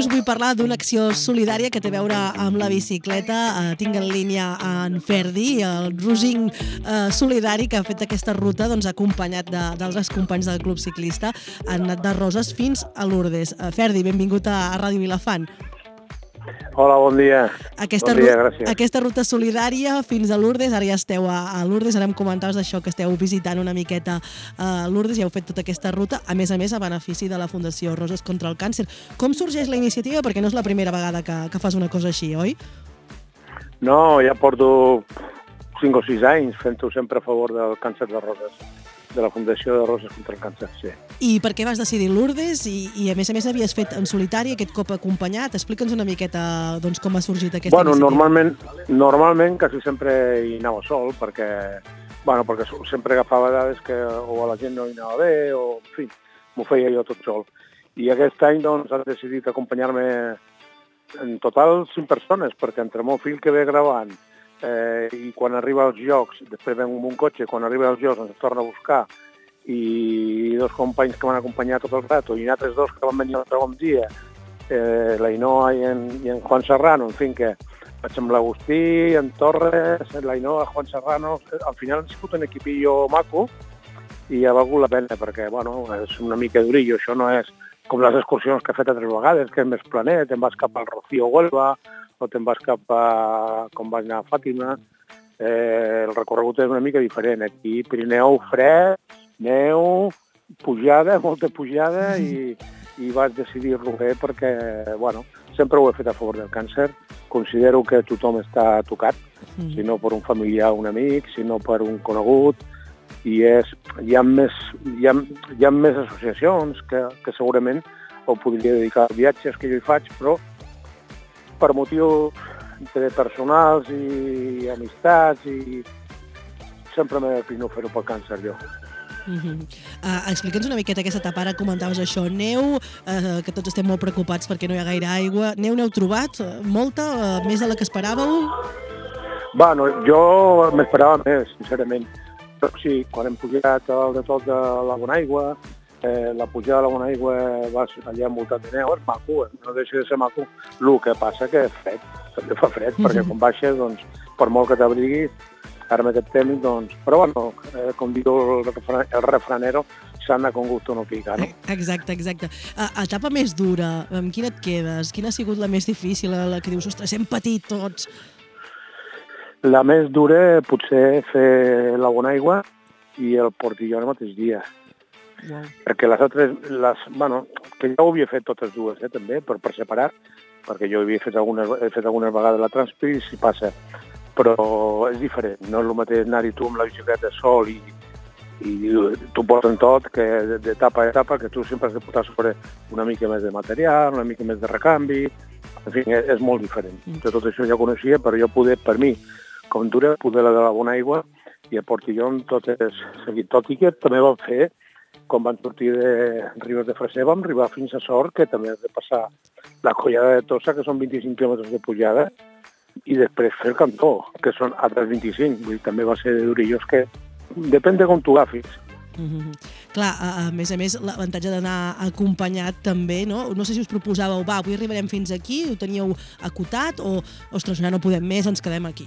us vull parlar d'una acció solidària que té a veure amb la bicicleta. Tinc en línia en Ferdi, el rossing solidari que ha fet aquesta ruta acompanyat d'altres companys del Club Ciclista. Han anat de Roses fins a Lourdes. Ferdi, benvingut a Ràdio Vilafant. Hola, bon dia. Bon dia, gràcies. Aquesta ruta solidària fins a Lourdes, ara ja esteu a Lourdes, ara em comentaves d'això, que esteu visitant una miqueta a Lourdes, ja heu fet tota aquesta ruta, a més, a benefici de la Fundació Roses contra el Càncer. Com sorgeix la iniciativa? Perquè no és la primera vegada que fas una cosa així, oi? No, ja porto 5 o 6 anys fent-ho sempre a favor del càncer de Roses, de la Fundació de Roses contra el Càncer, sí. I per què vas decidir Lourdes? I a més havies fet en solitari, aquest cop acompanyat. Explica'ns una miqueta com ha sorgit aquesta iniciativa. Normalment quasi sempre hi anava sol, perquè sempre agafava dades que o a la gent no hi anava bé, o, en fi, m'ho feia jo tot sol. I aquest any, han decidit acompanyar-me en total 5 persones, perquè entre el meu fill que ve gravant, i quan arriba als llocs, després vengo amb un cotxe, quan arriba als llocs ens torna a buscar, i 2 companys que m'han acompanyat tot el rato, i altres 2 que van venir el segon dia, l'Ainoa i en Juan Serrano, en fi, que vaig amb l'Agustí, en Torres, l'Ainoa, Juan Serrano, al final han sigut un equipillo maco, i ha valgut la pena, perquè, és una mica durillo, això no és com les excursions que he fet altres vegades, que és més planet, te'n vas cap al Rocío Huelva, o te'n vas cap a, com vaig anar a Fàtima, el recorregut és una mica diferent. Aquí Pirineu fred, neu, pujada, molta pujada, i vaig decidir-lo bé perquè, sempre ho he fet a favor del càncer. Considero que tothom està tocat, si no per un familiar o un amic, si no per un conegut, i hi ha més associacions que segurament ho podria dedicar a viatges que jo hi faig, però per motius personals i amistats, i sempre m'he de fer-ho pel càncer, jo. Explica'ns una miqueta aquesta etapa, ara comentaves això, neu, que tots estem molt preocupats perquè no hi ha gaire aigua. Neu n'heu trobat? Molta? Més de la que esperàveu? Jo m'esperava més, sincerament. Però sí, quan hem pujat de tot de la Bonaigua, la pujada de la Bonaigua vas allà envoltat de neu, és maco, no deixa de ser maco. El que passa que és fred, també fa fred, perquè quan baixes, per molt que t'abriguis, ara amb aquest temps, però com diu el refranero, sana con gusto no pica, no? Exacte. Etapa més dura, amb quina et quedes? Quina ha sigut la més difícil, la que dius, ostres, hem patit tots? La més dura potser fer la Bonaigua i el Portilló el mateix dia. Wow. Perquè les altres, que ja ho havia fet totes dues, també, per separar, perquè jo he fet algunes vegades la Transpir, si passa, però és diferent, no és el mateix anar-hi tu amb la bicicleta sol i t'ho porten tot, que d'etapa a etapa, que tu sempre has de portar sobre una mica més de material, una mica més de recanvi, en fi, és molt diferent. Tot això ja ho coneixia, però jo per mi, com dura, poder la de la Bonaigua i a Portillon tot és seguit. Tot i que també vam fer, quan van sortir de Ribes de Freser, vam arribar fins a Sort, que també has de passar la Collada de Tossa, que són 25 quilòmetres de pujada, i després fer el Cantó, que són altres 25. Vull dir, també va ser de durillós, que depèn de com t'ho agafis. Clar, a més, l'avantatge d'anar acompanyat també, no? No sé si us proposàveu, avui arribarem fins aquí, ho teníeu acotat, o, ostres, ja no podem més, ens quedem aquí.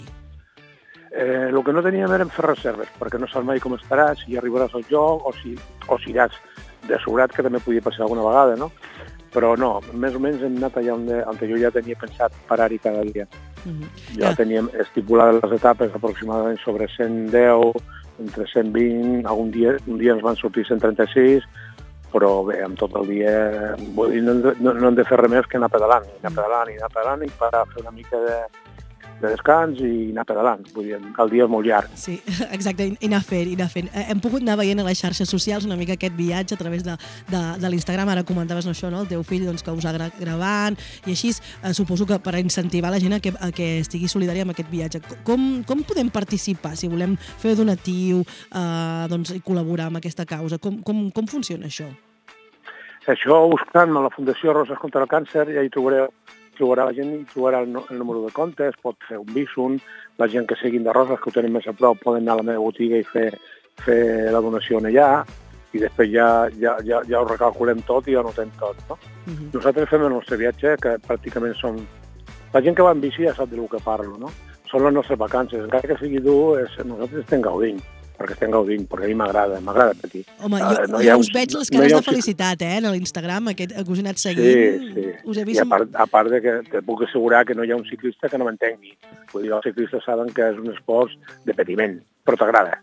El que no teníem eren fer reserves, perquè no saps mai com estaràs, si arribaràs al lloc o si iràs de sobrat, que també podia passar alguna vegada, no? Però no, més o menys hem anat allà on jo ja tenia pensat parar-hi cada dia. Ja teníem estipulades les etapes aproximadament sobre 110, entre 120, un dia ens van sortir 136, però bé, amb tot el dia no hem de fer res més que anar pedalant i parar a fer una mica de descans i anar pedalant. Vull dir, el dia és molt llarg. Sí, exacte, i anar fent. Hem pogut anar veient a les xarxes socials una mica aquest viatge a través de l'Instagram. Ara comentaves això, no? El teu fill que us ha gravant, i així suposo que per incentivar la gent a que estigui solidària amb aquest viatge. Com podem participar si volem fer donatiu i col·laborar amb aquesta causa? Com funciona això? Això, buscant a la Fundació Roses contra el Càncer, ja hi trobarà la gent, hi trobarà el número de comptes, pot fer un bísum, la gent que siguin de Roses, que ho tenim més a prop, poden anar a la meva botiga i fer la donació allà, i després ja ho recalculem tot i ja notem tot, no? Nosaltres fem el nostre viatge, que pràcticament som... La gent que va en bici ja sap del que parlo, no? Són les nostres vacances. Encara que sigui dur, nosaltres estem gaudint, perquè a mi m'agrada patir. Home, jo us veig les cares de felicitat, a l'Instagram, que us he anat seguint. Sí. Us he vist... I a part de que te puc assegurar que no hi ha un ciclista que no m'entengui. Vull dir, els ciclistes saben que és un esport de patiment, però t'agrada.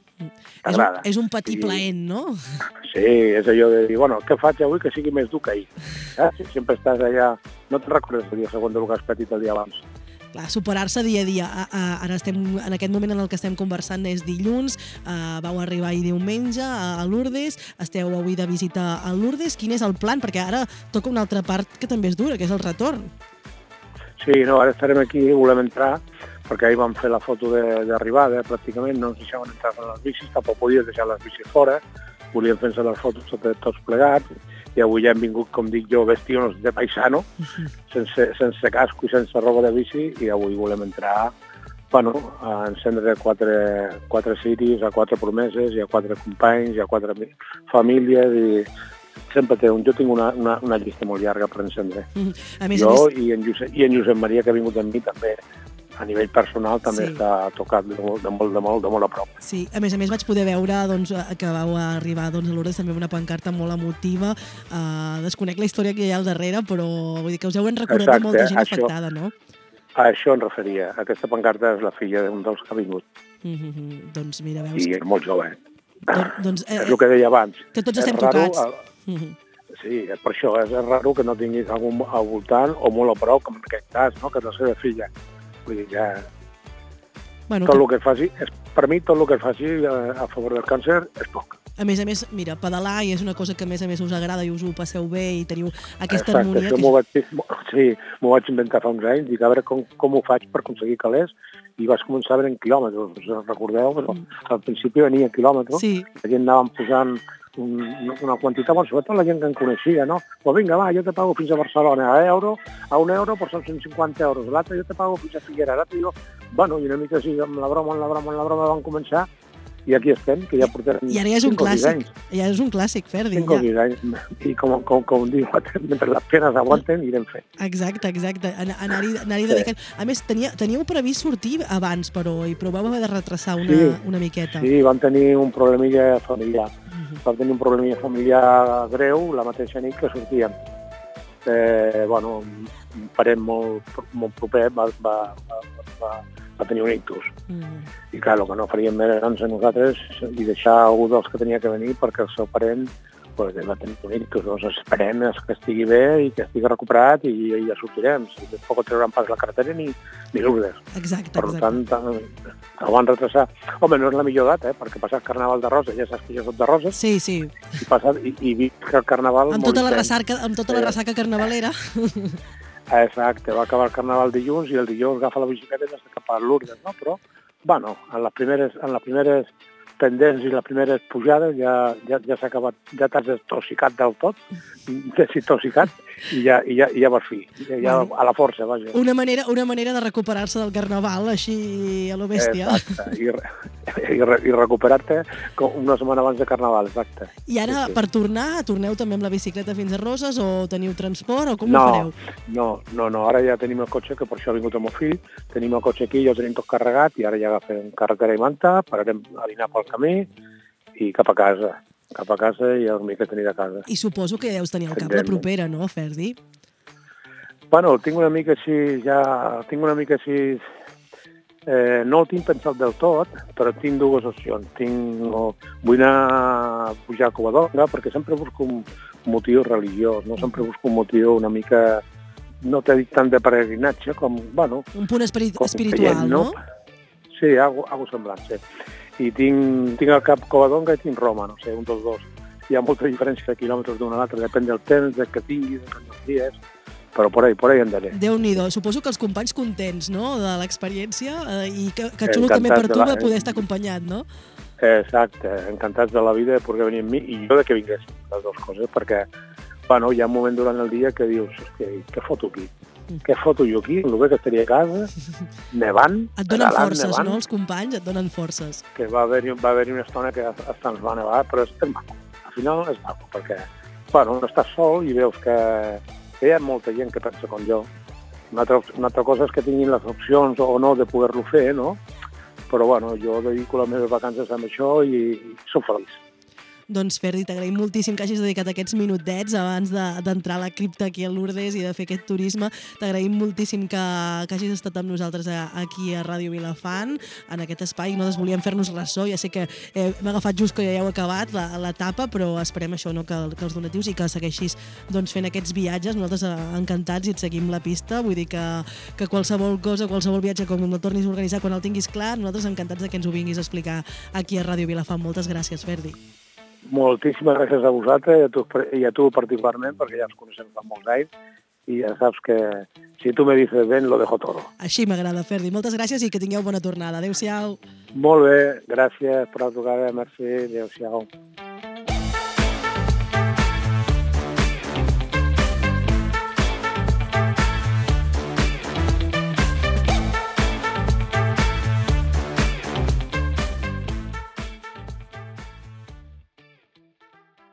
És un patir plaent, no? Sí, és allò de dir, bueno, què faig avui que sigui més dur que ahir? Sempre estàs allà... No te'n recordes el dia següent del que has patit el dia abans. Clar, superar-se dia a dia. Ara estem, en aquest moment en el que estem conversant és dilluns, vau arribar ahir diumenge a Lourdes, esteu avui de visita a Lourdes. Quin és el plan? Perquè ara toca una altra part que també és dura, que és el retorn. Sí, no, ara estarem aquí, volem entrar, perquè ahir vam fer la foto d'arribada, pràcticament, no ens deixaven entrar amb les bicis, tampoc podies deixar les bicis fora, volíem fer-se les fotos tots plegats, i avui ja hem vingut, com dic jo, vestions de paisano, sense casco i sense roba de bici, i avui volem entrar, bueno, a encendre quatre ciris, a 4 promeses, i a 4 companys, i a 4 famílies, i sempre jo tinc una llista molt llarga per encendre. Jo i en Josep Maria, que ha vingut amb mi, també, a nivell personal també està tocat de molt a prop. Sí, a més vaig poder veure que vau arribar a Lourdes també amb una pancarta molt emotiva. Desconec la història que hi ha al darrere, però vull dir que us heu recordat de molta gent afectada, no? A això em referia. Aquesta pancarta és la filla d'un dels que ha vingut. Doncs mira, veus... I és molt jove. És el que deia abans. Que tots estem tocats. Sí, per això és raro que no tinguis algú al voltant o molt a prop, com en aquest cas, que és la seva filla. Vull dir, ja... Tot el que faci, per mi, tot el que faci a favor del càncer és poc. A més, mira, pedalar i és una cosa que a més us agrada i us ho passeu bé i teniu aquesta harmonia. Això m'ho vaig inventar fa uns anys, dic a veure com ho faig per aconseguir calés, i vas començar a veure en quilòmetres, us recordeu? Però al principi venia en quilòmetres, la gent anàvem posant una quantitat, sobretot la gent que em coneixia, no? Però vinga, va, jo te pago fins a Barcelona a un euro, però són 150 euros. L'altre jo te pago fins a Figueres. L'altre jo... Bueno, i una mica així, amb la broma van començar, i aquí estem, que ja portem 5 o 6 anys. I ara ja és un clàssic. Ja és un clàssic, Ferdi. 5 o 6 anys. I com diu, mentre les penes aguanten, irem fent. Exacte. Anar-hi dedicant. A més, teníeu previst sortir abans, però vau haver de retrasar una miqueta. Sí, vam tenir un problemilla familiar. Vam tenir un problemilla familiar greu la mateixa nit que sortíem. Un parent molt proper va tenir un ictus. I clar, el que no faríem era a nosaltres i deixar algú dels que tenia que venir perquè el seu parent va tenir un ictus. Doncs esperem que estigui bé i que estigui recuperat i ja sortirem. Si tampoc trauran pas la carretera ni Lourdes. Exacte. Per tant, ho van retrasar. Home, no és la millor data, perquè passar el Carnaval de Roses, ja saps que jo soc de Roses. Sí. I visc el Carnaval amb tota la ressaca carnavalera. Exacte, va acabar el Carnaval dilluns i el dilluns agafa la bicicleta i està cap a Lourdes, no? Però, bueno, en les primeres pendents i les primeres pujades ja s'ha acabat, ja t'has desintoxicat del tot, desintoxicat, i ja vas fi, ja a la força, vaja. Una manera de recuperar-se del Carnaval, així a lo bèstia. Exacte, i recuperar-te una setmana abans de Carnaval, exacte. I ara, per torneu també amb la bicicleta fins a Roses, o teniu transport, o com ho fareu? No, ara ja tenim el cotxe, que per això ha vingut el meu fill, tenim el cotxe aquí, ja ho tenim tot carregat, i ara ja agafem carretera i manta, pararem a dinar pel camí, i cap a casa i a dormir que tenir a casa. I suposo que deus tenir al cap la propera, no, Ferdi? Bueno, tinc una mica així, no ho tinc pensat del tot, però tinc dues opcions. Vull anar a pujar a Covadonga, perquè sempre busco un motiu religiós, no? Sempre busco un motiu una mica, no t'he dit tant de peregrinatge, com, bueno... Un punt espiritual, no? Sí, algo semblant, sí. I tinc al cap Covadonga i tinc Roma, no sé, un dels dos. Hi ha molta diferència de quilòmetres d'un a l'altre, depèn del temps, del que tinguis, dels dies, però por ahí andaré. Déu-n'hi-do, suposo que els companys contents, no?, de l'experiència, i que xulo també per tu de poder estar acompanyat, no? Exacte, encantats de la vida de poder venir amb mi, i jo de que vingués, les dues coses, perquè, bueno, hi ha un moment durant el dia que dius, què foto aquí? Què foto jo aquí? El bé que estaria a casa, nevant... Et donen forces, nevant, no? Els companys et donen forces. Que va haver-hi una estona que hasta ens va nevar, però és maco. al final és maco, perquè, bueno, no estàs sol i veus que hi ha molta gent que pensa com jo. Una altra cosa és que tinguin les opcions o no de poder-lo fer, no? Però, bueno, jo dedico les meves vacances amb això i soc feliç. Doncs, Ferdi, t'agraïm moltíssim que hagis dedicat aquests minutets abans d'entrar a la cripta aquí a Lourdes i de fer aquest turisme. T'agraïm moltíssim que hagis estat amb nosaltres aquí a Ràdio Vilafant, en aquest espai. Nosaltres volíem fer-nos ressò. Ja sé que hem agafat just que ja heu acabat l'etapa, però esperem això, no? que els donatius i que segueixis fent aquests viatges. Nosaltres encantats i et seguim la pista. Vull dir que qualsevol cosa, qualsevol viatge, com el tornis a organitzar, quan el tinguis clar, nosaltres encantats que ens ho vinguis a explicar aquí a Ràdio Vilafant. Moltes gràcies, Ferdi. Moltíssimes gràcies a vosaltres i a tu particularment, perquè ja ens coneixem fa molts anys i ja saps que si tu me dices ven, lo dejo todo. Així m'agrada, Ferdi. Moltes gràcies i que tingueu bona tornada. Adéu-siau. Molt bé, gràcies per la trucada, merci, adéu-siau.